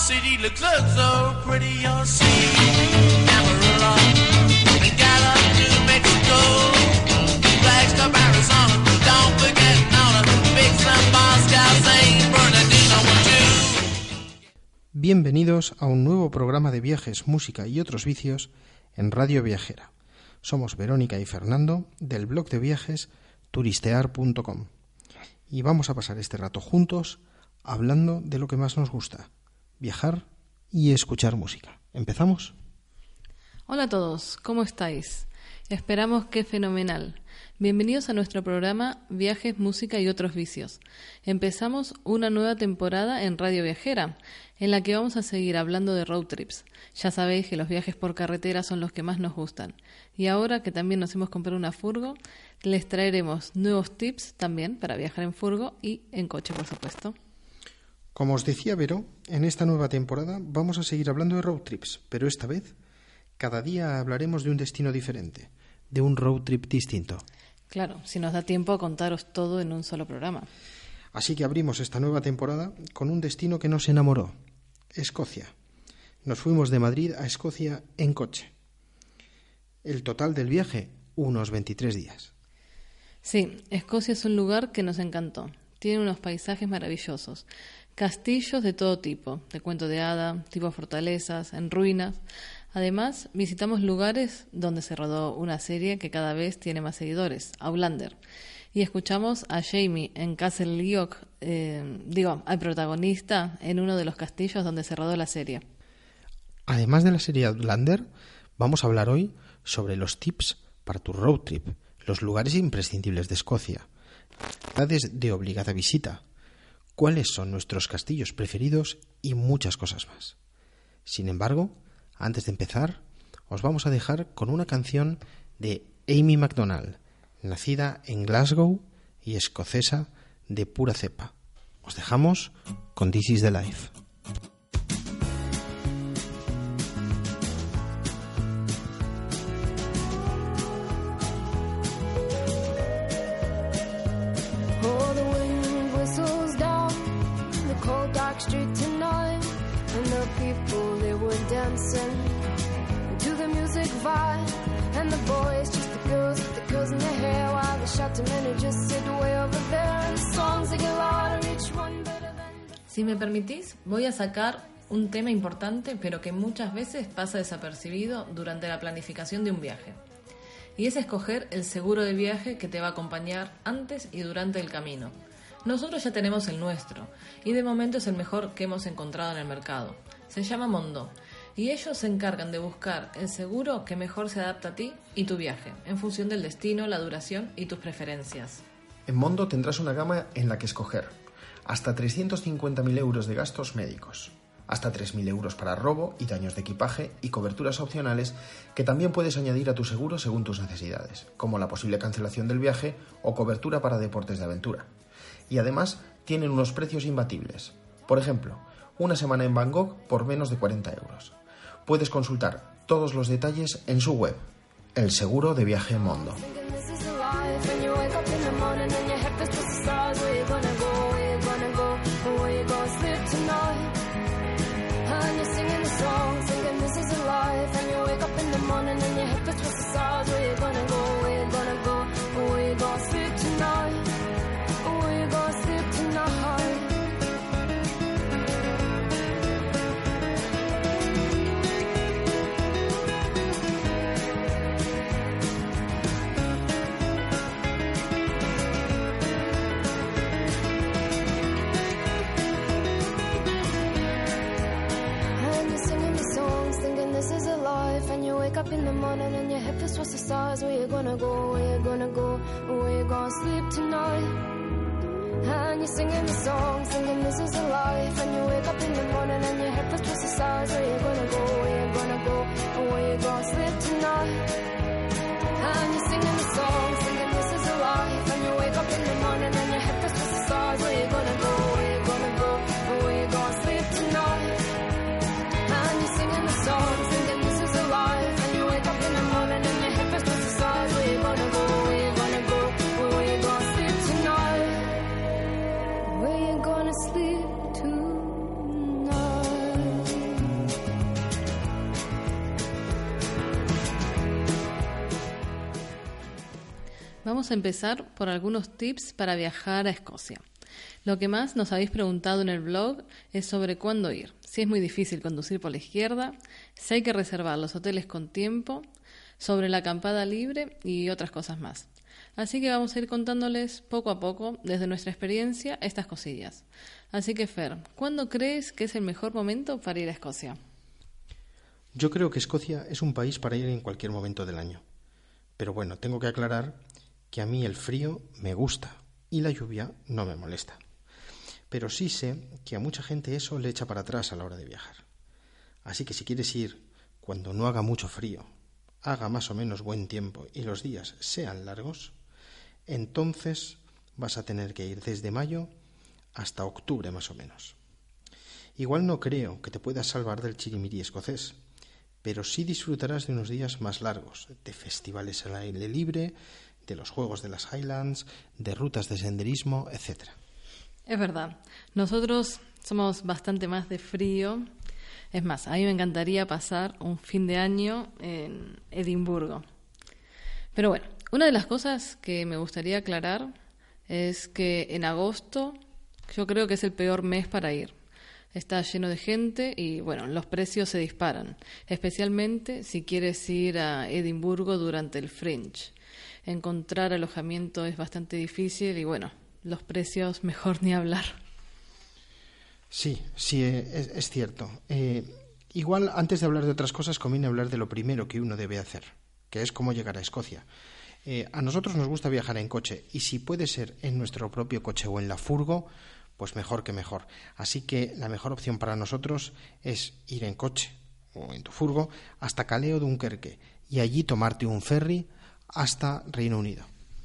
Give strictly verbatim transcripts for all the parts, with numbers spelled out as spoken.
city looks, looks so pretty. You'll see Amarillo and Gallup, New Mexico, Flagstaff, Arizona. Don't forget Nona, Big Sun, Moscow, Saint Bernardino, one, two. Bienvenidos a un nuevo programa de viajes, música y otros vicios en Radio Viajera. Somos Verónica y Fernando del blog de viajes turistear punto com y vamos a pasar este rato juntos hablando de lo que más nos gusta, viajar y escuchar música. ¿Empezamos? Hola a todos, ¿cómo estáis? Esperamos que fenomenal. Bienvenidos a nuestro programa Viajes, Música y Otros Vicios. Empezamos una nueva temporada en Radio Viajera, en la que vamos a seguir hablando de road trips. Ya sabéis que los viajes por carretera son los que más nos gustan. Y ahora que también nos hemos comprado una furgo, les traeremos nuevos tips también para viajar en furgo y en coche, por supuesto. Como os decía Vero, en esta nueva temporada vamos a seguir hablando de road trips, pero esta vez cada día hablaremos de un destino diferente, de un road trip distinto. Claro, si nos da tiempo a contaros todo en un solo programa. Así que abrimos esta nueva temporada con un destino que nos enamoró, Escocia. Nos fuimos de Madrid a Escocia en coche. El total del viaje, unos veintitrés días. Sí, Escocia es un lugar que nos encantó. Tiene unos paisajes maravillosos. Castillos de todo tipo, de cuento de hada, tipo fortalezas, en ruinas. Además, visitamos lugares donde se rodó una serie que cada vez tiene más seguidores, Outlander. Y escuchamos a Jamie en Castle Leoch, eh, digo, al protagonista en uno de los castillos donde se rodó la serie. Además de la serie Outlander, vamos a hablar hoy sobre los tips para tu road trip, los lugares imprescindibles de Escocia, ciudades de obligada visita, cuáles son nuestros castillos preferidos y muchas cosas más. Sin embargo, antes de empezar, os vamos a dejar con una canción de Amy Macdonald, nacida en Glasgow y escocesa de pura cepa. Os dejamos con This Is The Life. Si me permitís, voy a sacar un tema importante, pero que muchas veces pasa desapercibido durante la planificación de un viaje. Y es escoger el seguro de viaje que te va a acompañar antes y durante el camino. Nosotros ya tenemos el nuestro, y de momento es el mejor que hemos encontrado en el mercado. Se llama Mondo, y ellos se encargan de buscar el seguro que mejor se adapta a ti y tu viaje, en función del destino, la duración y tus preferencias. En Mondo tendrás una gama en la que escoger. Hasta trescientos cincuenta mil euros de gastos médicos, hasta tres mil euros para robo y daños de equipaje y coberturas opcionales que también puedes añadir a tu seguro según tus necesidades, como la posible cancelación del viaje o cobertura para deportes de aventura. Y además tienen unos precios imbatibles. Por ejemplo, una semana en Bangkok por menos de cuarenta euros. Puedes consultar todos los detalles en su web, el seguro de viaje Mondo. Up in the morning and your head feels towards the stars. Where you gonna go, where you gonna go, where you gonna sleep tonight? And you're singing the song, singing this is a life. And you wake up in the morning and your head feels towards the stars. Where you gonna go, where you gonna go, where you gonna sleep tonight? And you're singing the song, singing this is a life. And you wake up in the morning and your head feels towards the stars. Where you gonna go, where you gonna go, where you gonna sleep tonight? And you're singing the song, singing this is a life. And you wake up in the morning and your head feels towards the stars. Where you gonna go, where you gonna go, where you gonna sleep tonight? Where you gonna sleep tonight? Vamos a empezar por algunos tips para viajar a Escocia. Lo que más nos habéis preguntado en el blog es sobre cuándo ir, si es muy difícil conducir por la izquierda, si hay que reservar los hoteles con tiempo, sobre la acampada libre y otras cosas más. Así que vamos a ir contándoles poco a poco, desde nuestra experiencia, estas cosillas. Así que, Fer, ¿cuándo crees que es el mejor momento para ir a Escocia? Yo creo que Escocia es un país para ir en cualquier momento del año. Pero bueno, tengo que aclarar que a mí el frío me gusta y la lluvia no me molesta. Pero sí sé que a mucha gente eso le echa para atrás a la hora de viajar. Así que si quieres ir cuando no haga mucho frío, haga más o menos buen tiempo y los días sean largos, entonces vas a tener que ir desde mayo hasta octubre más o menos. Igual no creo que te puedas salvar del chirimiri escocés, pero sí disfrutarás de unos días más largos, de festivales al aire libre, de los juegos de las Highlands, de rutas de senderismo, etcétera. Es verdad, nosotros somos bastante más de frío. Es más, a mí me encantaría pasar un fin de año en Edimburgo. Pero bueno, una de las cosas que me gustaría aclarar es que en agosto yo creo que es el peor mes para ir. Está lleno de gente y bueno, los precios se disparan, especialmente si quieres ir a Edimburgo durante el Fringe. Encontrar alojamiento es bastante difícil y bueno, los precios mejor ni hablar. Sí, sí, es, es cierto. Eh, igual antes de hablar de otras cosas conviene hablar de lo primero que uno debe hacer, que es cómo llegar a Escocia. Eh, a nosotros nos gusta viajar en coche y si puede ser en nuestro propio coche o en la furgo, pues mejor que mejor. Así que la mejor opción para nosotros es ir en coche o en tu furgo hasta Calais o Dunkerque y allí tomarte un ferry hasta Reino Unido.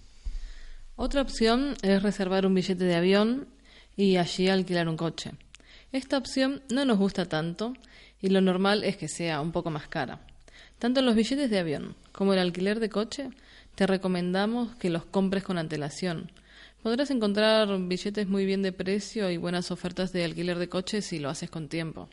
Otra opción es reservar un billete de avión y allí alquilar un coche. Esta opción no nos gusta tanto y lo normal es que sea un poco más cara. Tanto los billetes de avión como el alquiler de coche te recomendamos que los compres con antelación. Podrás encontrar billetes muy bien de precio y buenas ofertas de alquiler de coche si lo haces con tiempo.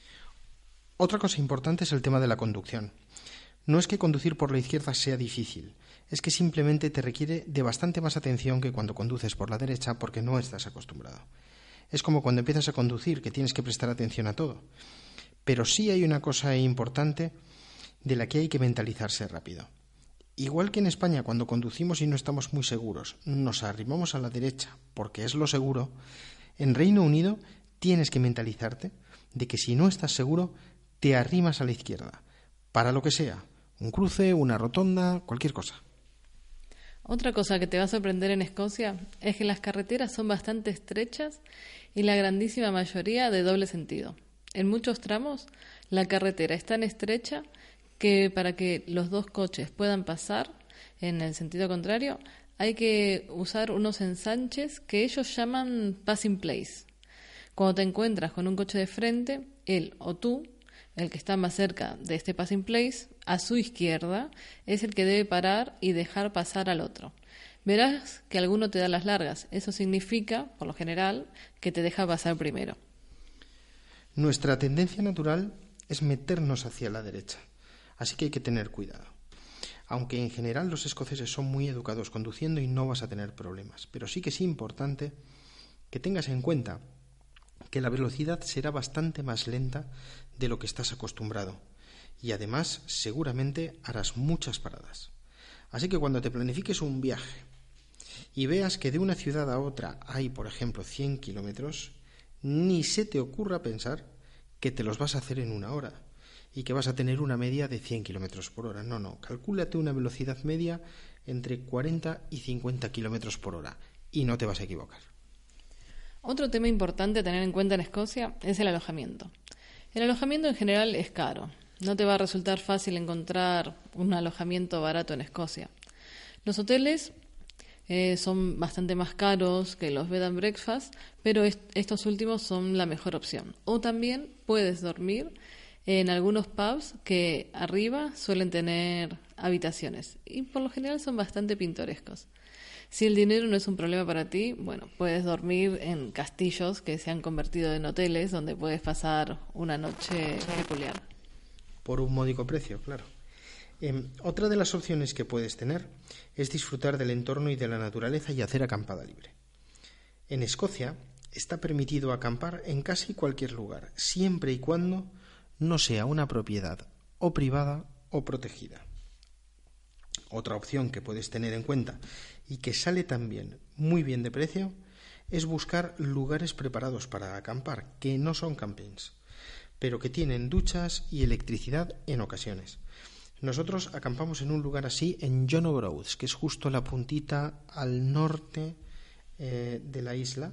Otra cosa importante es el tema de la conducción. No es que conducir por la izquierda sea difícil, es que simplemente te requiere de bastante más atención que cuando conduces por la derecha porque no estás acostumbrado. Es como cuando empiezas a conducir, que tienes que prestar atención a todo. Pero sí hay una cosa importante de la que hay que mentalizarse rápido. Igual que en España, cuando conducimos y no estamos muy seguros, nos arrimamos a la derecha porque es lo seguro, en Reino Unido tienes que mentalizarte de que si no estás seguro, te arrimas a la izquierda, para lo que sea, un cruce, una rotonda, cualquier cosa. Otra cosa que te va a sorprender en Escocia es que las carreteras son bastante estrechas y la grandísima mayoría de doble sentido. En muchos tramos, la carretera es tan estrecha que para que los dos coches puedan pasar en el sentido contrario, hay que usar unos ensanches que ellos llaman passing place. Cuando te encuentras con un coche de frente, él o tú, el que está más cerca de este passing place, a su izquierda, es el que debe parar y dejar pasar al otro. Verás que alguno te da las largas. Eso significa, por lo general, que te deja pasar primero. Nuestra tendencia natural es meternos hacia la derecha. Así que hay que tener cuidado. Aunque en general los escoceses son muy educados conduciendo y no vas a tener problemas. Pero sí que es importante que tengas en cuenta que la velocidad será bastante más lenta de lo que estás acostumbrado. Y además seguramente harás muchas paradas. Así que cuando te planifiques un viaje y veas que de una ciudad a otra hay, por ejemplo, cien kilómetros, ni se te ocurra pensar que te los vas a hacer en una hora y que vas a tener una media de cien kilómetros por hora. No, no, calcúlate una velocidad media entre cuarenta y cincuenta kilómetros por hora y no te vas a equivocar. Otro tema importante a tener en cuenta en Escocia es el alojamiento. El alojamiento en general es caro. No te va a resultar fácil encontrar un alojamiento barato en Escocia. Los hoteles eh, son bastante más caros que los bed and breakfast, pero est- estos últimos son la mejor opción. O también puedes dormir en algunos pubs que arriba suelen tener habitaciones y por lo general son bastante pintorescos. Si el dinero no es un problema para ti, bueno, puedes dormir en castillos que se han convertido en hoteles donde puedes pasar una noche peculiar. Por un módico precio, claro. Eh, otra de las opciones que puedes tener es disfrutar del entorno y de la naturaleza y hacer acampada libre. En Escocia está permitido acampar en casi cualquier lugar, siempre y cuando no sea una propiedad o privada o protegida. Otra opción que puedes tener en cuenta y que sale también muy bien de precio es buscar lugares preparados para acampar, que no son campings, pero que tienen duchas y electricidad en ocasiones. Nosotros acampamos en un lugar así en John O'Groats, que es justo la puntita al norte eh, de la isla,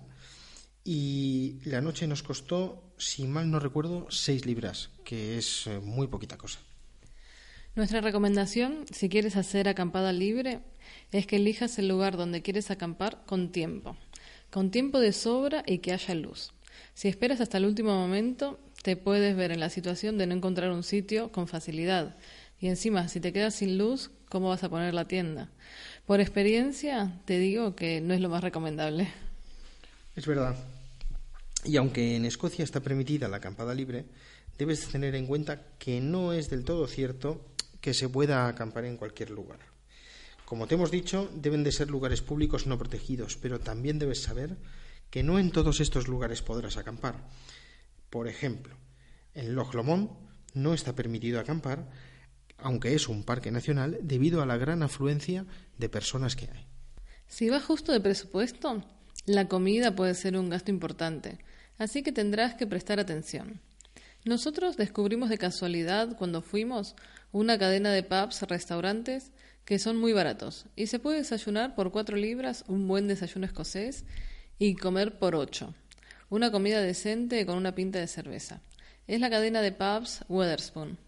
y la noche nos costó, si mal no recuerdo, seis libras, que es eh, muy poquita cosa. Nuestra recomendación, si quieres hacer acampada libre, es que elijas el lugar donde quieres acampar con tiempo, con tiempo de sobra y que haya luz. Si esperas hasta el último momento, te puedes ver en la situación de no encontrar un sitio con facilidad. Y encima, si te quedas sin luz, ¿cómo vas a poner la tienda? Por experiencia, te digo que no es lo más recomendable. Es verdad. Y aunque en Escocia está permitida la acampada libre, debes tener en cuenta que no es del todo cierto que se pueda acampar en cualquier lugar. Como te hemos dicho, deben de ser lugares públicos no protegidos, pero también debes saber que no en todos estos lugares podrás acampar. Por ejemplo, en Loch Lomond no está permitido acampar, aunque es un parque nacional, debido a la gran afluencia de personas que hay. Si vas justo de presupuesto, la comida puede ser un gasto importante, así que tendrás que prestar atención. Nosotros descubrimos de casualidad, cuando fuimos, una cadena de pubs, restaurantes, que son muy baratos, y se puede desayunar por cuatro libras, un buen desayuno escocés, y comer por ocho. Una comida decente con una pinta de cerveza. Es la cadena de pubs Wetherspoon.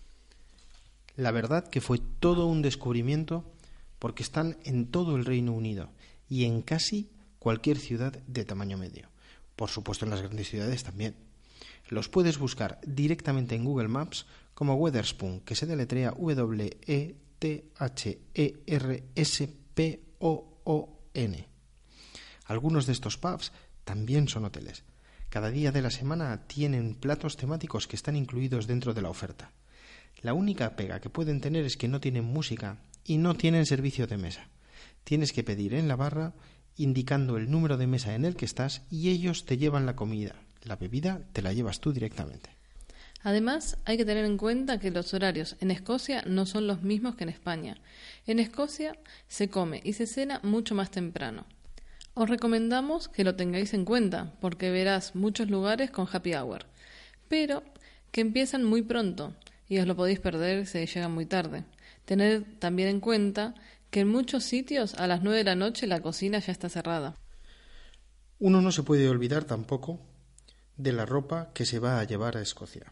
La verdad que fue todo un descubrimiento porque están en todo el Reino Unido y en casi cualquier ciudad de tamaño medio. Por supuesto en las grandes ciudades también. Los puedes buscar directamente en Google Maps como Wetherspoon, que se deletrea W E T H E R S P O O N. Algunos de estos pubs también son hoteles. Cada día de la semana tienen platos temáticos que están incluidos dentro de la oferta. La única pega que pueden tener es que no tienen música y no tienen servicio de mesa. Tienes que pedir en la barra indicando el número de mesa en el que estás y ellos te llevan la comida. La bebida te la llevas tú directamente. Además, hay que tener en cuenta que los horarios en Escocia no son los mismos que en España. En Escocia se come y se cena mucho más temprano. Os recomendamos que lo tengáis en cuenta, porque verás muchos lugares con happy hour, pero que empiezan muy pronto y os lo podéis perder si llegan muy tarde. Tened también en cuenta que en muchos sitios a las nueve de la noche la cocina ya está cerrada. Uno no se puede olvidar tampoco de la ropa que se va a llevar a Escocia.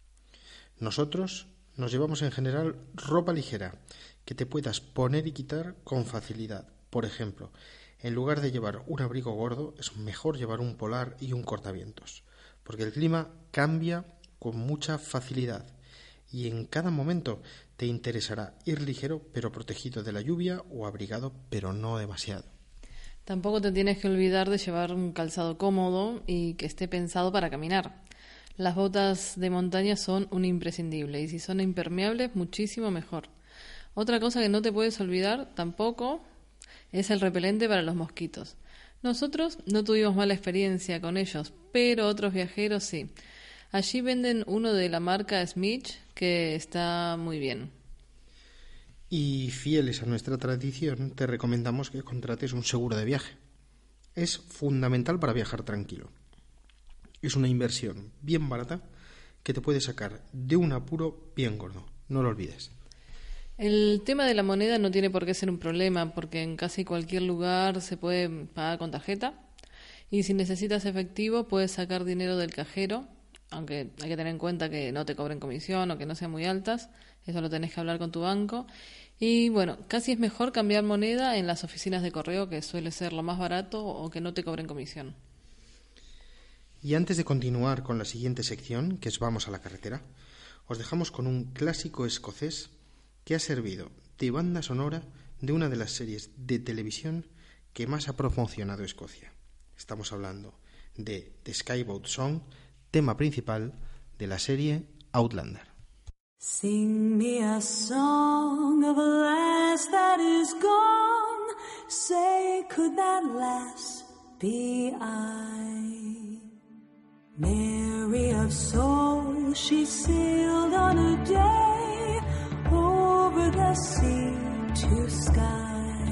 Nosotros nos llevamos en general ropa ligera que te puedas poner y quitar con facilidad. Por ejemplo, en lugar de llevar un abrigo gordo, es mejor llevar un polar y un cortavientos, porque el clima cambia con mucha facilidad y en cada momento te interesará ir ligero pero protegido de la lluvia o abrigado pero no demasiado. Tampoco te tienes que olvidar de llevar un calzado cómodo y que esté pensado para caminar. Las botas de montaña son un imprescindible y si son impermeables, muchísimo mejor. Otra cosa que no te puedes olvidar tampoco es el repelente para los mosquitos. Nosotros no tuvimos mala experiencia con ellos, pero otros viajeros sí. Allí venden uno de la marca Smith que está muy bien. Y fieles a nuestra tradición, te recomendamos que contrates un seguro de viaje. Es fundamental para viajar tranquilo. Es una inversión bien barata que te puede sacar de un apuro bien gordo. No lo olvides. El tema de la moneda no tiene por qué ser un problema, porque en casi cualquier lugar se puede pagar con tarjeta. Y si necesitas efectivo, puedes sacar dinero del cajero, aunque hay que tener en cuenta que no te cobren comisión o que no sean muy altas. Eso lo tenés que hablar con tu banco. Y bueno, casi es mejor cambiar moneda en las oficinas de correo, que suele ser lo más barato, o que no te cobren comisión. Y antes de continuar con la siguiente sección, que es Vamos a la carretera, os dejamos con un clásico escocés que ha servido de banda sonora de una de las series de televisión que más ha promocionado Escocia. Estamos hablando de The Skyboat Song, tema principal de la serie Outlander. Sing me a song of a lass that is gone. Say, could that lass be I? Mary of soul, she sailed on a day over the sea to sky.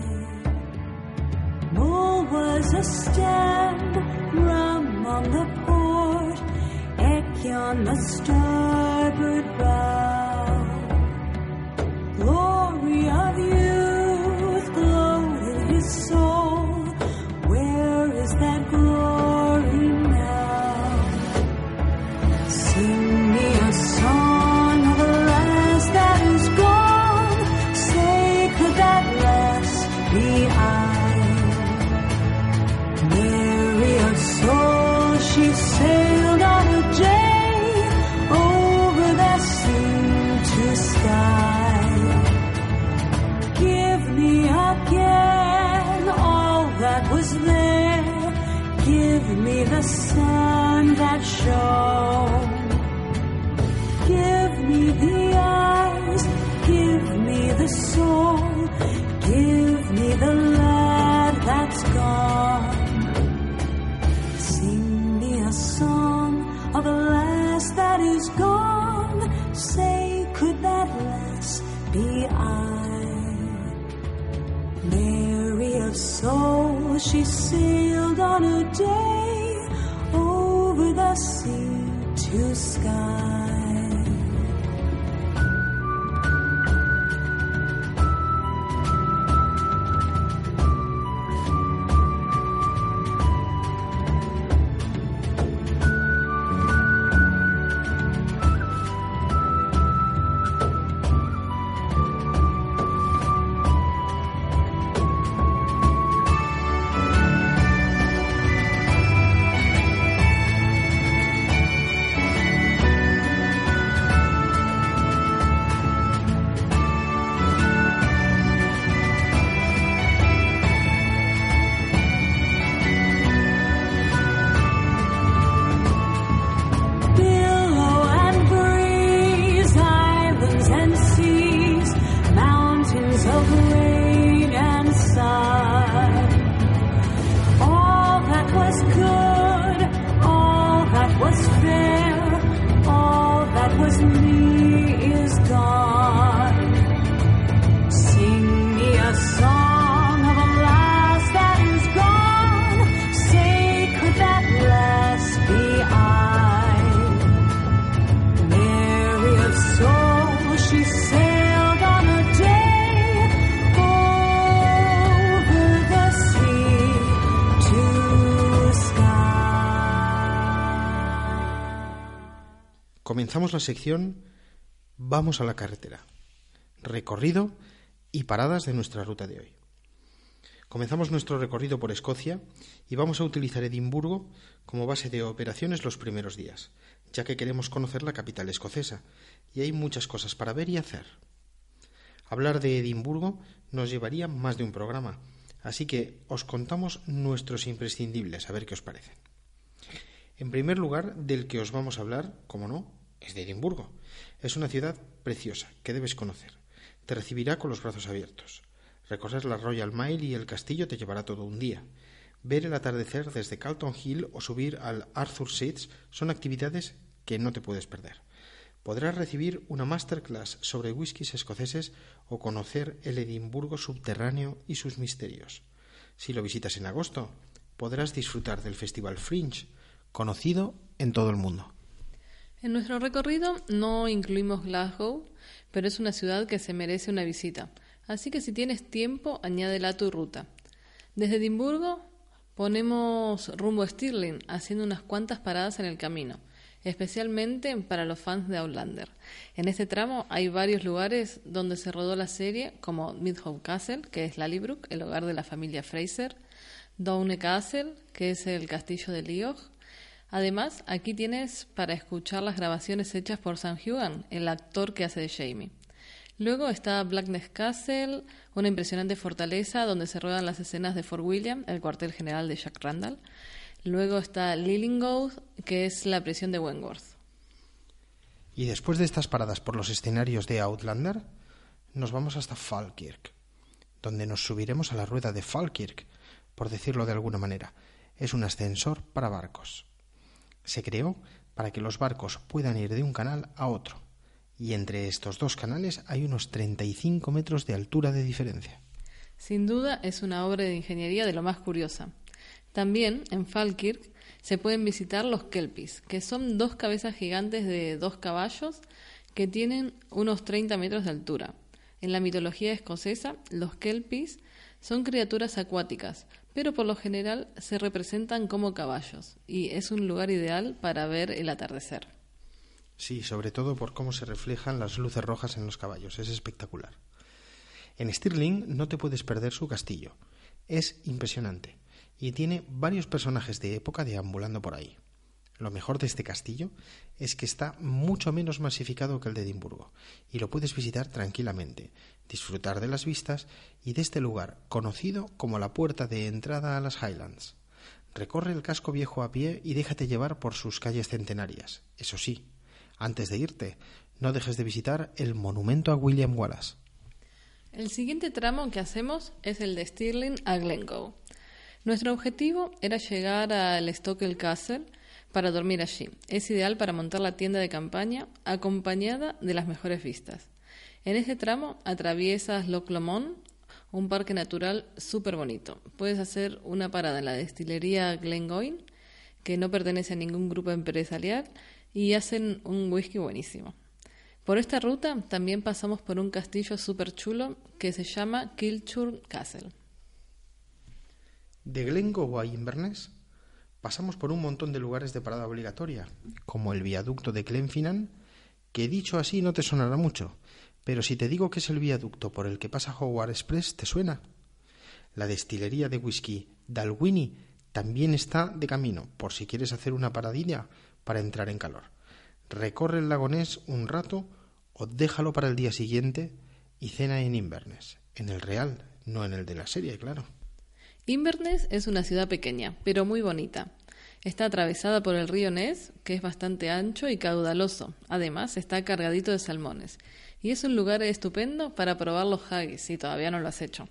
Mull was a stand, rum on the port, Eck on the starboard bow. Glory of youth glowed in his soul. Where is that glory now? Sing me a song of a lass that is gone. Say, could that lass be I? Mary of soul, she sailed on a day over the sea to sky. Give me again all that was there. Give me the sun that shone. Give me the eyes, give me the soul, give me the lad that's gone. Sing me a song of a lass that is gone. Say, could that lass be I? Mary of soul, she sailed on a day over the sea to sky. Comenzamos la sección Vamos a la carretera, recorrido y paradas de nuestra ruta de hoy. Comenzamos nuestro recorrido por Escocia y vamos a utilizar Edimburgo como base de operaciones los primeros días, ya que queremos conocer la capital escocesa y hay muchas cosas para ver y hacer. Hablar de Edimburgo nos llevaría más de un programa, así que os contamos nuestros imprescindibles, a ver qué os parecen. En primer lugar, del que os vamos a hablar, como no, es de Edimburgo. Es una ciudad preciosa que debes conocer. Te recibirá con los brazos abiertos. Recorrer la Royal Mile y el castillo te llevará todo un día. Ver el atardecer desde Calton Hill o subir al Arthur Seats son actividades que no te puedes perder. Podrás recibir una masterclass sobre whiskies escoceses o conocer el Edimburgo subterráneo y sus misterios. Si lo visitas en agosto, podrás disfrutar del Festival Fringe, conocido en todo el mundo. En nuestro recorrido no incluimos Glasgow, pero es una ciudad que se merece una visita, así que si tienes tiempo, añádela a tu ruta. Desde Edimburgo ponemos rumbo a Stirling, haciendo unas cuantas paradas en el camino, especialmente para los fans de Outlander. En este tramo hay varios lugares donde se rodó la serie, como Midhope Castle, que es Lallybrook, el hogar de la familia Fraser, Doune Castle, que es el castillo de Leoch. Además, aquí tienes para escuchar las grabaciones hechas por Sam Heughan, el actor que hace de Jamie. Luego está Blackness Castle, una impresionante fortaleza donde se ruedan las escenas de Fort William, el cuartel general de Jack Randall. Luego está Lillingwood, que es la prisión de Wentworth. Y después de estas paradas por los escenarios de Outlander, nos vamos hasta Falkirk, donde nos subiremos a la rueda de Falkirk, por decirlo de alguna manera. Es un ascensor para barcos. Se creó para que los barcos puedan ir de un canal a otro, y entre estos dos canales hay unos treinta y cinco metros de altura de diferencia. Sin duda es una obra de ingeniería de lo más curiosa. También en Falkirk se pueden visitar los kelpies, que son dos cabezas gigantes de dos caballos que tienen unos treinta metros de altura. En la mitología escocesa, los kelpies son criaturas acuáticas, pero por lo general se representan como caballos, y es un lugar ideal para ver el atardecer. Sí, sobre todo por cómo se reflejan las luces rojas en los caballos, es espectacular. En Stirling no te puedes perder su castillo, es impresionante, y tiene varios personajes de época deambulando por ahí. Lo mejor de este castillo es que está mucho menos masificado que el de Edimburgo, y lo puedes visitar tranquilamente, disfrutar de las vistas y de este lugar conocido como la puerta de entrada a las Highlands. Recorre el casco viejo a pie y déjate llevar por sus calles centenarias. Eso sí, antes de irte, no dejes de visitar el monumento a William Wallace. El siguiente tramo que hacemos es el de Stirling a Glencoe. Nuestro objetivo era llegar al Stokely Castle para dormir allí. Es ideal para montar la tienda de campaña acompañada de las mejores vistas. En este tramo atraviesas Loch Lomond, un parque natural súper bonito. Puedes hacer una parada en la destilería Glengoyne, que no pertenece a ningún grupo empresarial, y hacen un whisky buenísimo. Por esta ruta también pasamos por un castillo súper chulo que se llama Kilchurn Castle. De Glencoe a Inverness pasamos por un montón de lugares de parada obligatoria, como el viaducto de Glenfinnan, que dicho así no te sonará mucho, pero si te digo que es el viaducto por el que pasa Howard Express, ¿te suena? La destilería de whisky Dalwhinnie también está de camino, por si quieres hacer una paradilla para entrar en calor. Recorre el lago Ness un rato o déjalo para el día siguiente y cena en Inverness, en el real, no en el de la serie, claro. Inverness es una ciudad pequeña, pero muy bonita. Está atravesada por el río Ness, que es bastante ancho y caudaloso. Además, está cargadito de salmones. Y es un lugar estupendo para probar los haggis, si todavía no lo has hecho.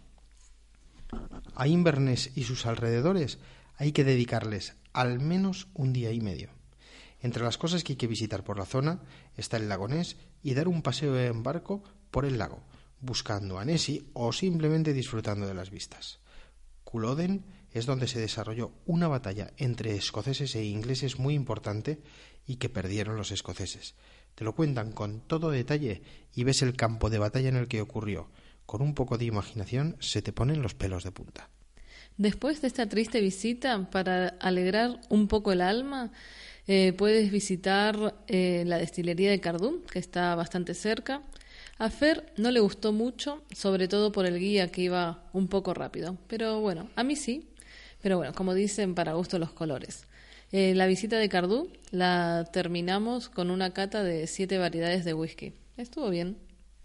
A Inverness y sus alrededores hay que dedicarles al menos un día y medio. Entre las cosas que hay que visitar por la zona está el lago Ness y dar un paseo en barco por el lago, buscando a Nessie o simplemente disfrutando de las vistas. Culloden es donde se desarrolló una batalla entre escoceses e ingleses muy importante y que perdieron los escoceses. Te lo cuentan con todo detalle y ves el campo de batalla en el que ocurrió. Con un poco de imaginación se te ponen los pelos de punta. Después de esta triste visita, para alegrar un poco el alma, eh, puedes visitar eh, la destilería de Cardún, que está bastante cerca. A Fer no le gustó mucho, sobre todo por el guía que iba un poco rápido. Pero bueno, a mí sí. Pero bueno, como dicen, para gusto los colores. Eh, la visita de Cardú la terminamos con una cata de siete variedades de whisky. Estuvo bien.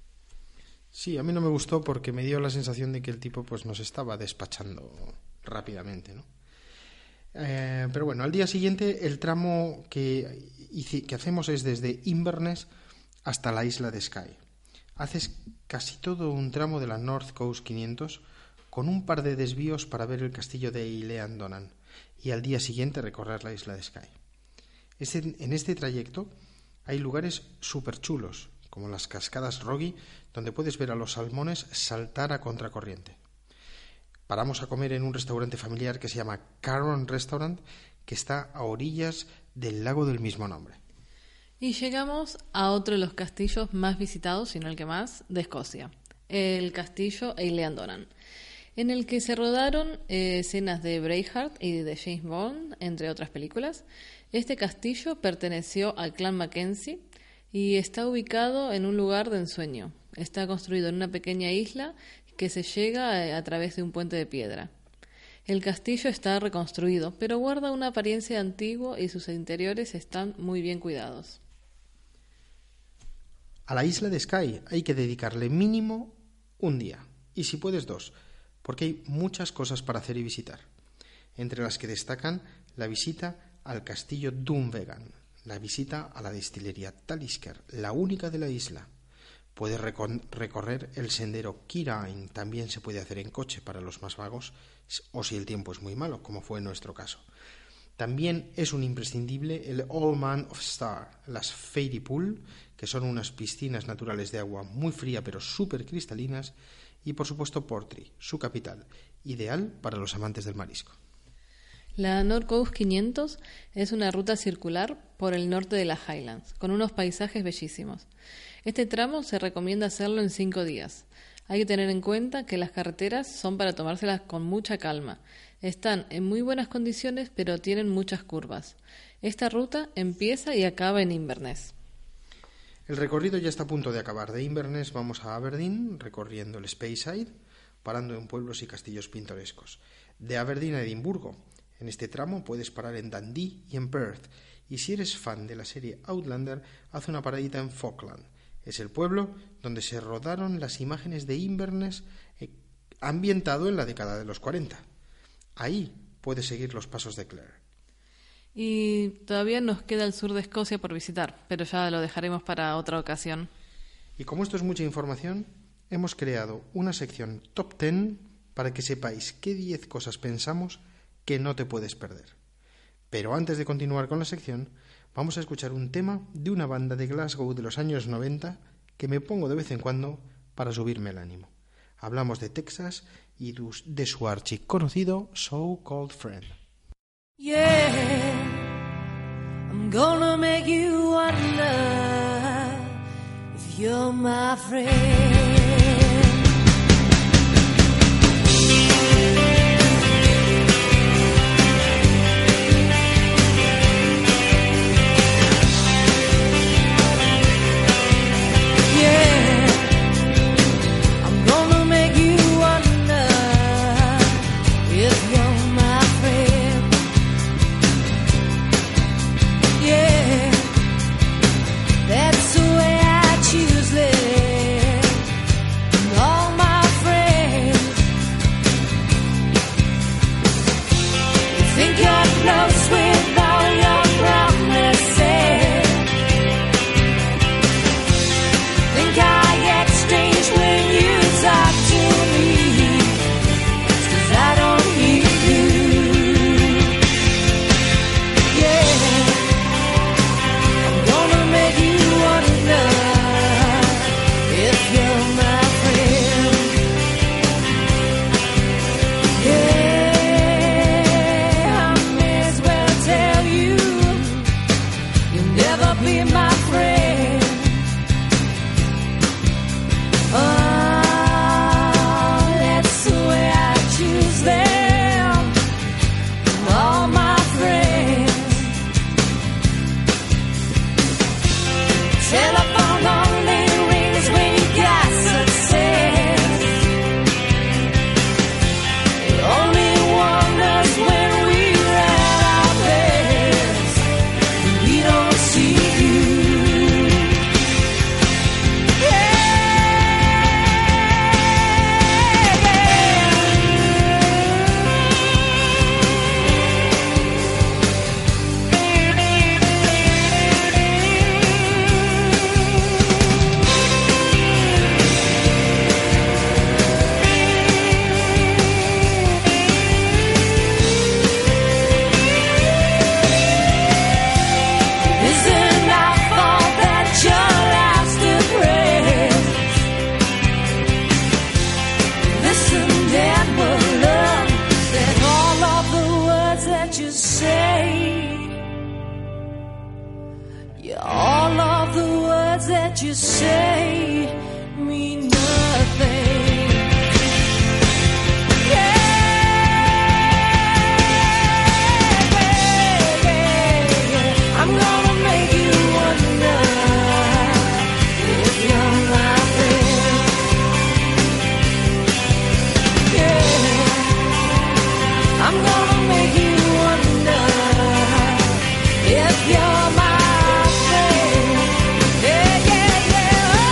Sí, a mí no me gustó porque me dio la sensación de que el tipo pues nos estaba despachando rápidamente, ¿no? Eh, pero bueno, al día siguiente el tramo que, que hacemos es desde Inverness hasta la isla de Skye. Haces casi todo un tramo de la North Coast quinientos con un par de desvíos para ver el castillo de Eilean Donan y al día siguiente recorrer la isla de Skye. Este, en este trayecto hay lugares súper chulos, como las cascadas Roggy, donde puedes ver a los salmones saltar a contracorriente. Paramos a comer en un restaurante familiar que se llama Carron Restaurant, que está a orillas del lago del mismo nombre. Y llegamos a otro de los castillos más visitados, si no el que más, de Escocia, el castillo Eilean Donan, en el que se rodaron eh, escenas de Braveheart y de James Bond, entre otras películas. Este castillo perteneció al clan Mackenzie y está ubicado en un lugar de ensueño. Está construido en una pequeña isla que se llega a través de un puente de piedra. El castillo está reconstruido, pero guarda una apariencia antigua y sus interiores están muy bien cuidados. A la isla de Skye hay que dedicarle mínimo un día, y si puedes dos, porque hay muchas cosas para hacer y visitar, entre las que destacan la visita al castillo Dunvegan, la visita a la destilería Talisker, la única de la isla. Puedes recon- recorrer el sendero Kirain, también se puede hacer en coche para los más vagos, o si el tiempo es muy malo, como fue en nuestro caso. También es un imprescindible el Old Man of Star, las Fairy Pool, que son unas piscinas naturales de agua muy fría pero súper cristalinas, y por supuesto Portree, su capital, ideal para los amantes del marisco. La North Coast quinientos es una ruta circular por el norte de las Highlands, con unos paisajes bellísimos. Este tramo se recomienda hacerlo en cinco días. Hay que tener en cuenta que las carreteras son para tomárselas con mucha calma. Están en muy buenas condiciones, pero tienen muchas curvas. Esta ruta empieza y acaba en Inverness. El recorrido ya está a punto de acabar. De Inverness vamos a Aberdeen, recorriendo el Speyside, parando en pueblos y castillos pintorescos. De Aberdeen a Edimburgo. En este tramo puedes parar en Dundee y en Perth. Y si eres fan de la serie Outlander, haz una paradita en Falkland. Es el pueblo donde se rodaron las imágenes de Inverness, eh, ambientado en la década de los cuarenta. Ahí puedes seguir los pasos de Clare. Y todavía nos queda el sur de Escocia por visitar, pero ya lo dejaremos para otra ocasión. Y como esto es mucha información, hemos creado una sección top diez para que sepáis qué diez cosas pensamos que no te puedes perder. Pero antes de continuar con la sección, vamos a escuchar un tema de una banda de Glasgow de los años noventa que me pongo de vez en cuando para subirme el ánimo. Hablamos de Texas y de su archiconocido So Called Friend. Yeah, I'm gonna make you wonder if you're my friend. If you're my friend, yeah, yeah, yeah.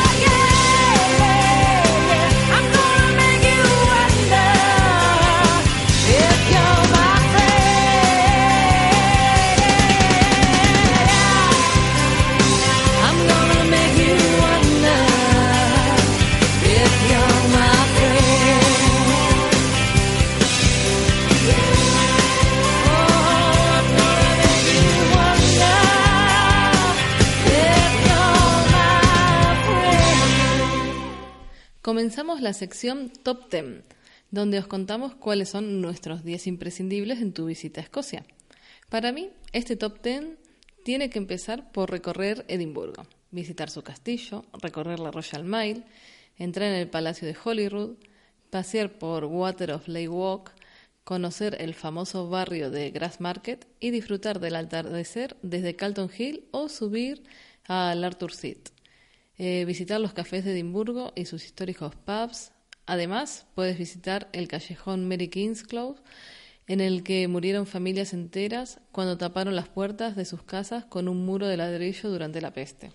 Comenzamos la sección Top diez, donde os contamos cuáles son nuestros diez imprescindibles en tu visita a Escocia. Para mí, este Top diez tiene que empezar por recorrer Edimburgo, visitar su castillo, recorrer la Royal Mile, entrar en el Palacio de Holyrood, pasear por Water of Lake Walk, conocer el famoso barrio de Grassmarket y disfrutar del atardecer desde Calton Hill o subir al Arthur Seat. Eh, visitar los cafés de Edimburgo y sus históricos pubs. Además, puedes visitar el callejón Mary King's Close, en el que murieron familias enteras cuando taparon las puertas de sus casas con un muro de ladrillo durante la peste.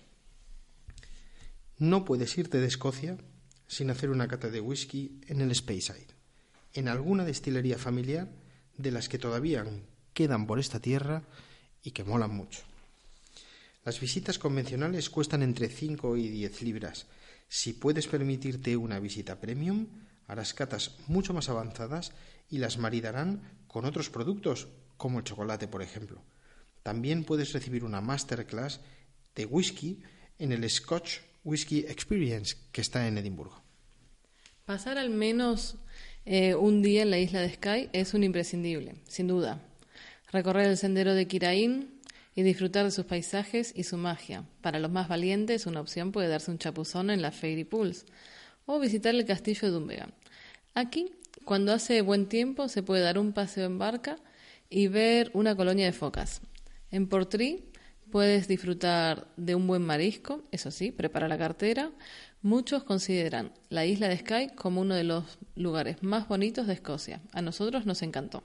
No puedes irte de Escocia sin hacer una cata de whisky en el Speyside, en alguna destilería familiar de las que todavía quedan por esta tierra y que molan mucho. Las visitas convencionales cuestan entre cinco y diez libras. Si puedes permitirte una visita premium, harás catas mucho más avanzadas y las maridarán con otros productos, como el chocolate, por ejemplo. También puedes recibir una masterclass de whisky en el Scotch Whisky Experience, que está en Edimburgo. Pasar al menos eh, un día en la isla de Skye es un imprescindible, sin duda. Recorrer el sendero de Kirain y disfrutar de sus paisajes y su magia. Para los más valientes, una opción puede darse un chapuzón en la Fairy Pools o visitar el castillo de Dunvegan. Aquí, cuando hace buen tiempo, se puede dar un paseo en barca y ver una colonia de focas. En Portree puedes disfrutar de un buen marisco, eso sí, prepara la cartera. Muchos consideran la isla de Skye como uno de los lugares más bonitos de Escocia. A nosotros nos encantó.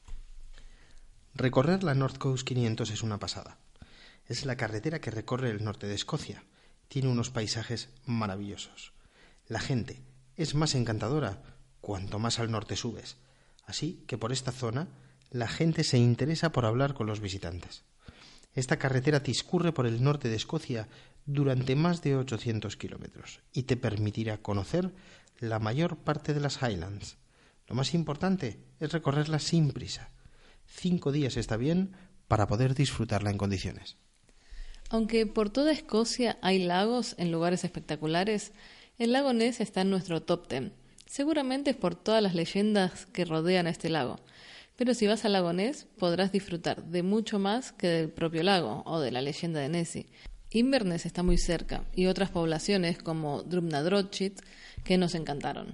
Recorrer la North Coast quinientos es una pasada. Es la carretera que recorre el norte de Escocia. Tiene unos paisajes maravillosos. La gente es más encantadora cuanto más al norte subes. Así que por esta zona la gente se interesa por hablar con los visitantes. Esta carretera discurre por el norte de Escocia durante más de ochocientos kilómetros y te permitirá conocer la mayor parte de las Highlands. Lo más importante es recorrerla sin prisa. Cinco días está bien para poder disfrutarla en condiciones. Aunque por toda Escocia hay lagos en lugares espectaculares, el lago Ness está en nuestro top diez. Seguramente es por todas las leyendas que rodean a este lago. Pero si vas al lago Ness podrás disfrutar de mucho más que del propio lago o de la leyenda de Nessie. Inverness está muy cerca y otras poblaciones como Drumnadrochit que nos encantaron.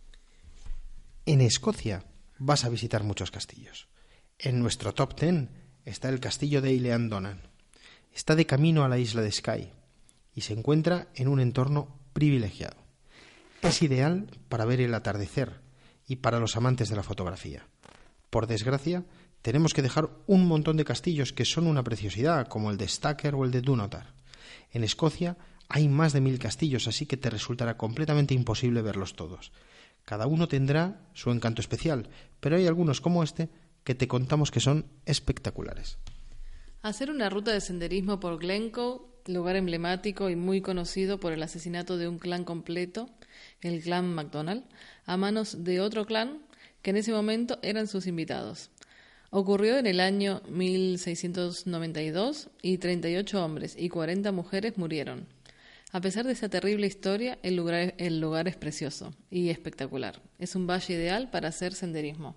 En Escocia vas a visitar muchos castillos. En nuestro top diez está el castillo de Eilean Donan. Está de camino a la isla de Skye y se encuentra en un entorno privilegiado. Es ideal para ver el atardecer y para los amantes de la fotografía. Por desgracia, tenemos que dejar un montón de castillos que son una preciosidad, como el de Stacker o el de Dunotar. En Escocia hay más de mil castillos, así que te resultará completamente imposible verlos todos. Cada uno tendrá su encanto especial, pero hay algunos como este que te contamos que son espectaculares. Hacer una ruta de senderismo por Glencoe, lugar emblemático y muy conocido por el asesinato de un clan completo, el clan MacDonald, a manos de otro clan que en ese momento eran sus invitados. Ocurrió en el año mil seiscientos noventa y dos y treinta y ocho hombres y cuarenta mujeres murieron. A pesar de esa terrible historia, el lugar, el lugar es precioso y espectacular. Es un valle ideal para hacer senderismo.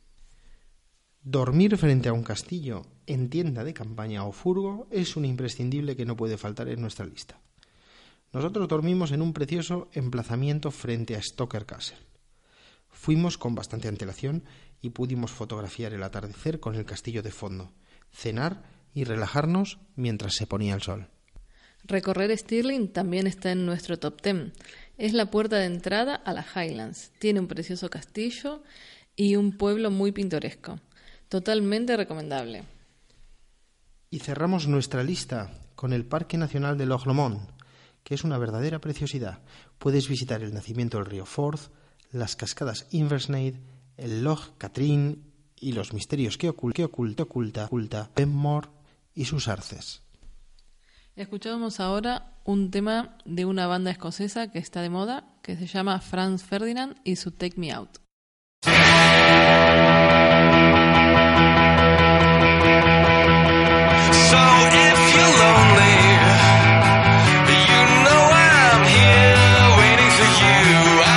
Dormir frente a un castillo, en tienda de campaña o furgo es un imprescindible que no puede faltar en nuestra lista. Nosotros dormimos en un precioso emplazamiento frente a Stoker Castle. Fuimos con bastante antelación y pudimos fotografiar el atardecer con el castillo de fondo, cenar y relajarnos mientras se ponía el sol. Recorrer Stirling también está en nuestro top diez. Es la puerta de entrada a las Highlands. Tiene un precioso castillo y un pueblo muy pintoresco. Totalmente recomendable. Y cerramos nuestra lista con el Parque Nacional de Loch Lomond, que es una verdadera preciosidad. Puedes visitar el nacimiento del río Forth, las cascadas Inversnaid, el Loch Katrine y los misterios que oculta, que oculta, oculta, oculta Benmore y sus arces. Escuchamos ahora un tema de una banda escocesa que está de moda, que se llama Franz Ferdinand y su Take Me Out. So if you're lonely, you know I'm here waiting for you.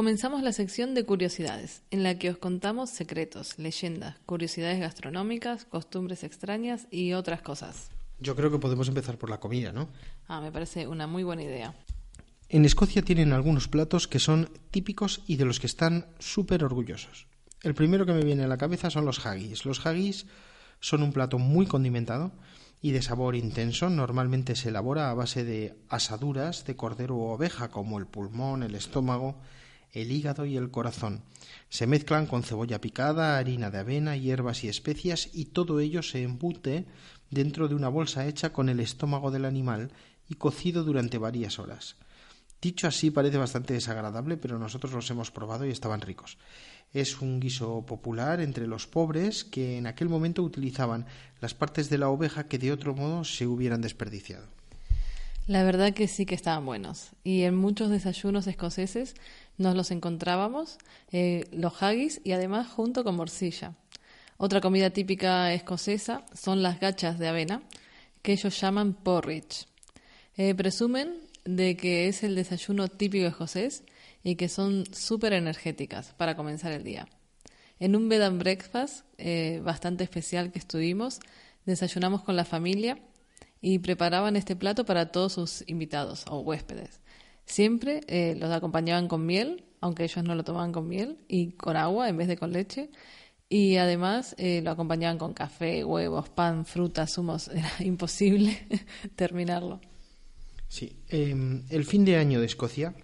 Comenzamos la sección de curiosidades, en la que os contamos secretos, leyendas, curiosidades gastronómicas, costumbres extrañas y otras cosas. Yo creo que podemos empezar por la comida, ¿no? Ah, me parece una muy buena idea. En Escocia tienen algunos platos que son típicos y de los que están súper orgullosos. El primero que me viene a la cabeza son los haggis. Los haggis son un plato muy condimentado y de sabor intenso. Normalmente se elabora a base de asaduras de cordero o oveja, como el pulmón, el estómago, el hígado y el corazón. Se mezclan con cebolla picada, harina de avena, hierbas y especias, y todo ello se embute dentro de una bolsa hecha con el estómago del animal y cocido durante varias horas. Dicho así parece bastante desagradable, pero nosotros los hemos probado y estaban ricos. Es un guiso popular entre los pobres que en aquel momento utilizaban las partes de la oveja que de otro modo se hubieran desperdiciado. La verdad que sí que estaban buenos. Y en muchos desayunos escoceses nos los encontrábamos, eh, los haggis, y además junto con morcilla. Otra comida típica escocesa son las gachas de avena, que ellos llaman porridge. Eh, presumen de que es el desayuno típico escocés y que son súper energéticas para comenzar el día. En un bed and breakfast eh, bastante especial que estuvimos, desayunamos con la familia y preparaban este plato para todos sus invitados o huéspedes. Siempre eh, los acompañaban con miel, aunque ellos no lo tomaban con miel, y con agua en vez de con leche. Y además eh, lo acompañaban con café, huevos, pan, frutas, zumos. Era imposible terminarlo. Sí, eh, el fin de año de Escocia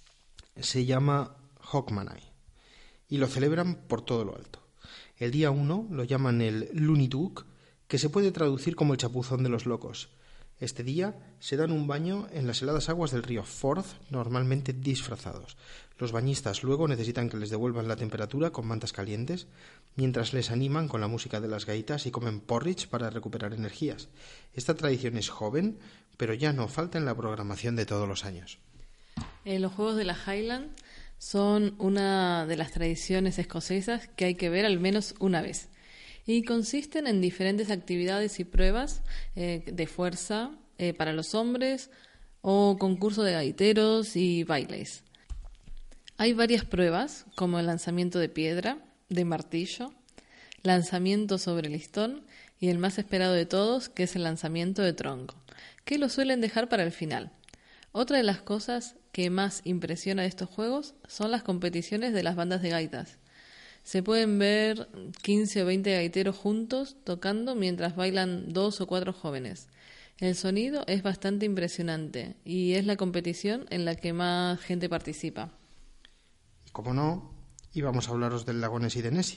se llama Hogmanay y lo celebran por todo lo alto. El día uno lo llaman el Lunidug, que se puede traducir como el chapuzón de los locos. Este día se dan un baño en las heladas aguas del río Forth, normalmente disfrazados. Los bañistas luego necesitan que les devuelvan la temperatura con mantas calientes, mientras les animan con la música de las gaitas y comen porridge para recuperar energías. Esta tradición es joven, pero ya no falta en la programación de todos los años. Eh, los Juegos de la Highland son una de las tradiciones escocesas que hay que ver al menos una vez. Y consisten en diferentes actividades y pruebas eh, de fuerza eh, para los hombres o concurso de gaiteros y bailes. Hay varias pruebas, como el lanzamiento de piedra, de martillo, lanzamiento sobre listón y el más esperado de todos, que es el lanzamiento de tronco, que lo suelen dejar para el final. Otra de las cosas que más impresiona de estos juegos son las competiciones de las bandas de gaitas. Se pueden ver quince o veinte gaiteros juntos tocando mientras bailan dos o cuatro jóvenes. El sonido es bastante impresionante y es la competición en la que más gente participa. Y como no, íbamos a hablaros del lago Nessie de Nessie.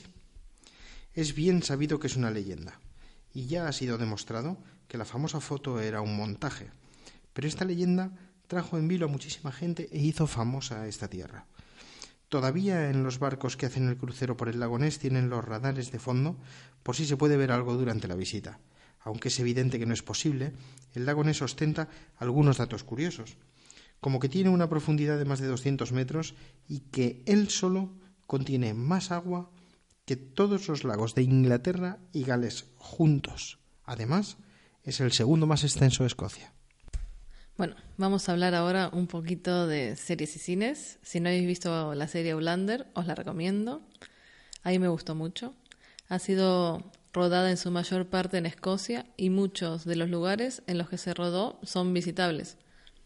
Es bien sabido que es una leyenda y ya ha sido demostrado que la famosa foto era un montaje. Pero esta leyenda trajo en vilo a muchísima gente e hizo famosa a esta tierra. Todavía en los barcos que hacen el crucero por el lago Ness tienen los radares de fondo por si se puede ver algo durante la visita. Aunque es evidente que no es posible, el lago Ness ostenta algunos datos curiosos, como que tiene una profundidad de más de doscientos metros y que él solo contiene más agua que todos los lagos de Inglaterra y Gales juntos. Además, es el segundo más extenso de Escocia. Bueno, vamos a hablar ahora un poquito de series y cines. Si no habéis visto la serie Outlander, os la recomiendo. A mí me gustó mucho. Ha sido rodada en su mayor parte en Escocia y muchos de los lugares en los que se rodó son visitables.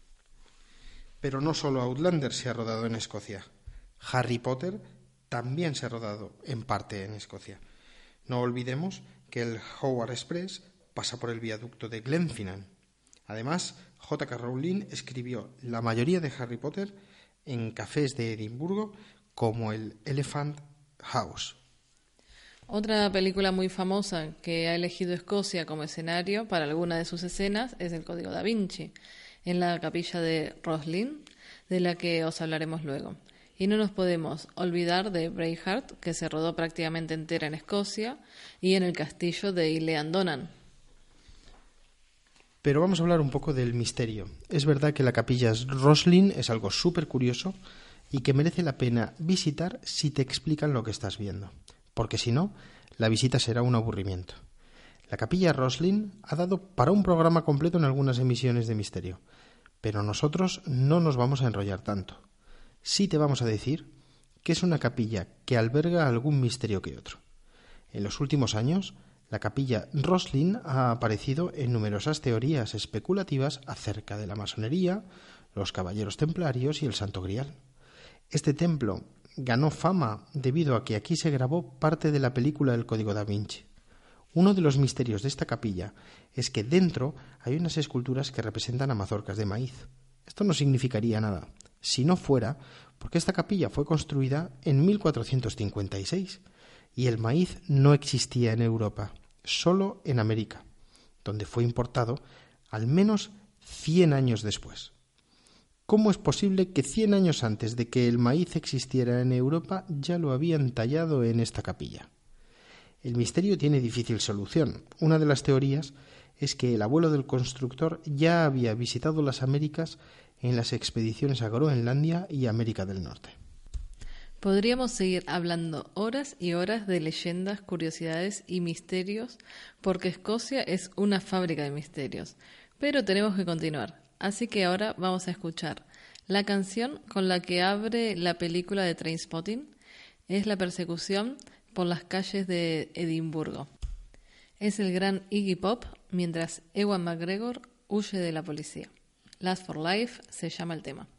Pero no solo Outlander se ha rodado en Escocia. Harry Potter también se ha rodado en parte en Escocia. No olvidemos que el Howard Express pasa por el viaducto de Glenfinnan. Además, J K Rowling escribió la mayoría de Harry Potter en cafés de Edimburgo, como el Elephant House. Otra película muy famosa que ha elegido Escocia como escenario para alguna de sus escenas es El Código Da Vinci, en la capilla de Roslin, de la que os hablaremos luego. Y no nos podemos olvidar de Braveheart, que se rodó prácticamente entera en Escocia, y en el castillo de Ilean Donan. Pero vamos a hablar un poco del misterio. Es verdad que la capilla Roslin es algo súper curioso y que merece la pena visitar si te explican lo que estás viendo, porque si no, la visita será un aburrimiento. La capilla Roslin ha dado para un programa completo en algunas emisiones de misterio, pero nosotros no nos vamos a enrollar tanto. Sí te vamos a decir que es una capilla que alberga algún misterio que otro. En los últimos años, la capilla Roslin ha aparecido en numerosas teorías especulativas acerca de la masonería, los caballeros templarios y el Santo Grial. Este templo ganó fama debido a que aquí se grabó parte de la película El Código da Vinci. Uno de los misterios de esta capilla es que dentro hay unas esculturas que representan a mazorcas de maíz. Esto no significaría nada, si no fuera porque esta capilla fue construida en mil cuatrocientos cincuenta y seis y el maíz no existía en Europa, solo en América, donde fue importado al menos cien años después. ¿Cómo es posible que cien años antes de que el maíz existiera en Europa ya lo habían tallado en esta capilla? El misterio tiene difícil solución. Una de las teorías es que el abuelo del constructor ya había visitado las Américas en las expediciones a Groenlandia y América del Norte. Podríamos seguir hablando horas y horas de leyendas, curiosidades y misterios, porque Escocia es una fábrica de misterios. Pero tenemos que continuar, así que ahora vamos a escuchar la canción con la que abre la película de Trainspotting. Es la persecución por las calles de Edimburgo. Es el gran Iggy Pop mientras Ewan McGregor huye de la policía. Last for Life se llama el tema.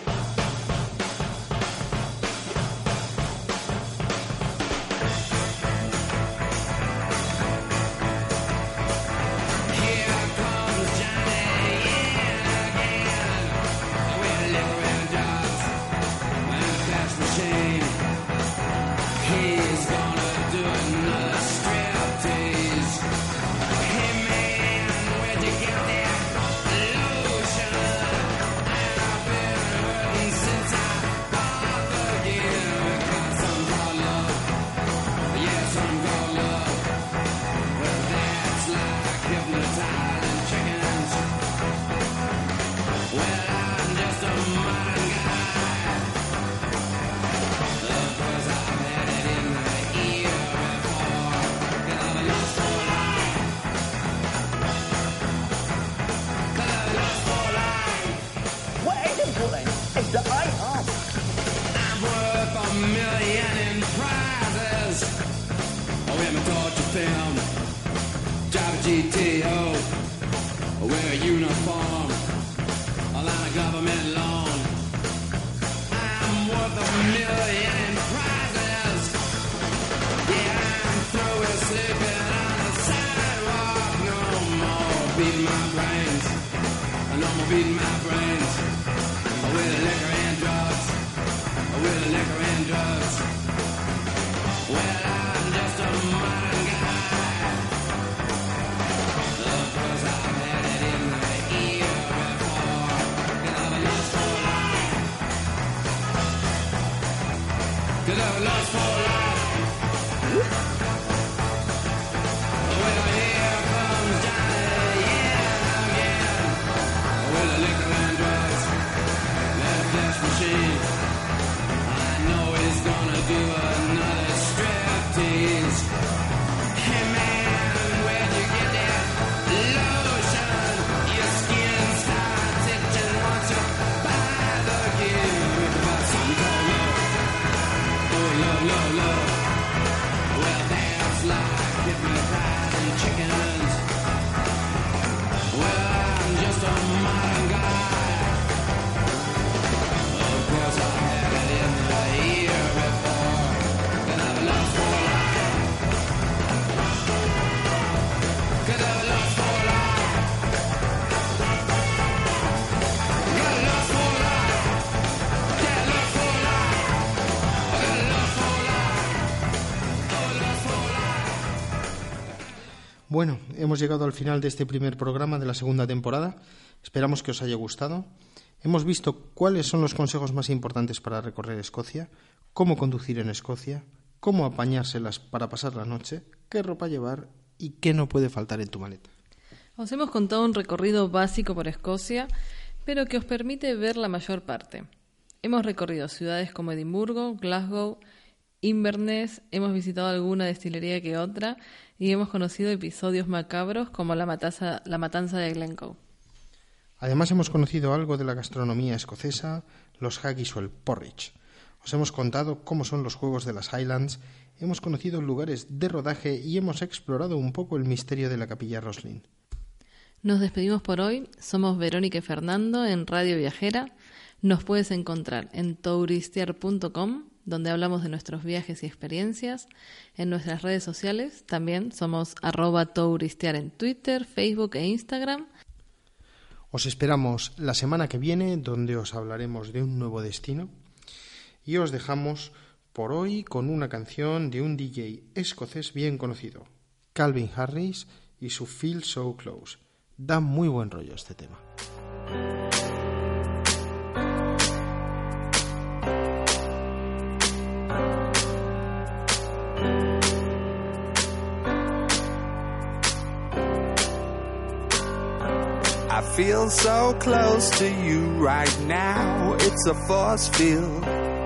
G T O, wear a uniform, a line of government loan. I'm worth a million in prizes. Yeah, I'm through with sleeping on the sidewalk. No more beating my brains. No more beating my brains. With liquor and drugs. With liquor and drugs. Well, I'm just a modern guy. Cause I've lost for life. Well, here comes Johnny, yeah, again. With the liquor and drugs, that flesh machine. I know he's gonna do another striptease. Hey man, where'd you get that lotion? Your skin starts itching once you buy the gear. About something called love. Love, love, love. Well, that's like hypnotizing chickens. Well, I'm just a modern guy. Of course, I had it in the year before, and I've lost for life. Cause I've lost for life. Got lost for life. Yeah, lost for life. Got lost for Bueno, hemos llegado al final de este primer programa de la segunda temporada. Esperamos que os haya gustado. Hemos visto cuáles son los consejos más importantes para recorrer Escocia, cómo conducir en Escocia, cómo apañárselas para pasar la noche, qué ropa llevar y qué no puede faltar en tu maleta. Os hemos contado un recorrido básico por Escocia, pero que os permite ver la mayor parte. Hemos recorrido ciudades como Edimburgo, Glasgow, Inverness, hemos visitado alguna destilería que otra y hemos conocido episodios macabros como la matanza, la matanza de Glencoe. Además hemos conocido algo de la gastronomía escocesa, los haggis o el porridge. Os hemos contado cómo son los juegos de las Highlands, hemos conocido lugares de rodaje y hemos explorado un poco el misterio de la Capilla Roslin. Nos despedimos por hoy. Somos Verónica y Fernando en Radio Viajera. Nos puedes encontrar en touristear punto com, donde hablamos de nuestros viajes y experiencias. En nuestras redes sociales también somos arroba touristear en Twitter, Facebook e Instagram. Os esperamos la semana que viene, donde os hablaremos de un nuevo destino. Y os dejamos por hoy con una canción de un D J escocés bien conocido, Calvin Harris, y su Feel So Close. Da muy buen rollo este tema. I feel so close to you right now, it's a force field.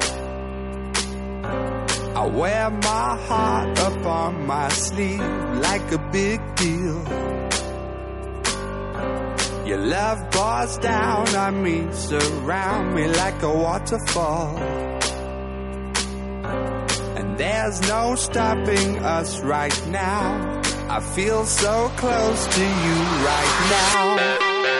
I wear my heart up on my sleeve like a big deal. Your love pours down on me, surround me like a waterfall. And there's no stopping us right now. I feel so close to you right now.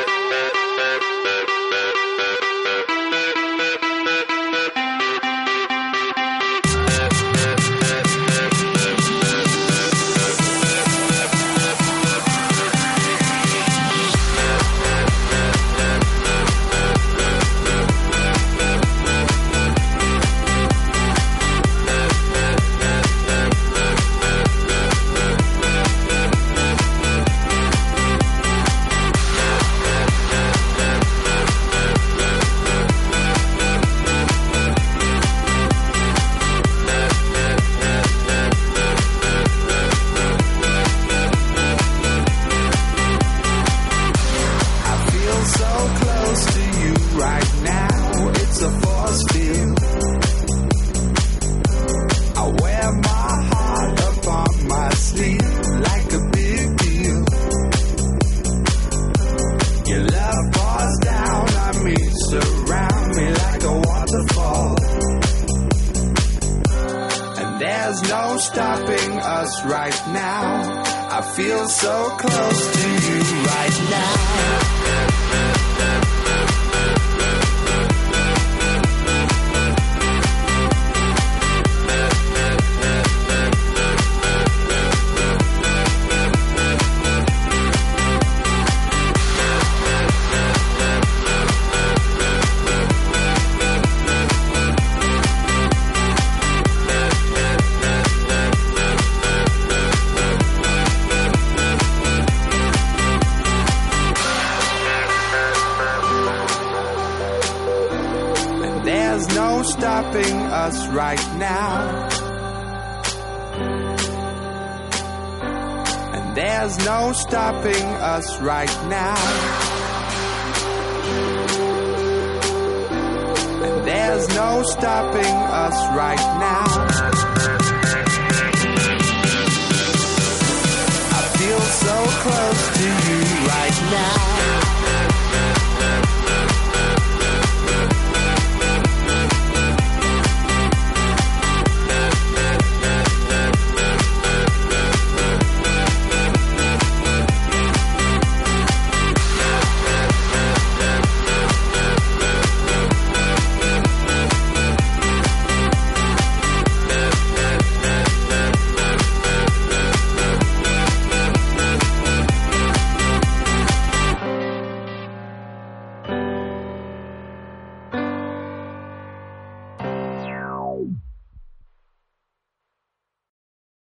Right now, and there's no stopping us right now, and there's no stopping us right now.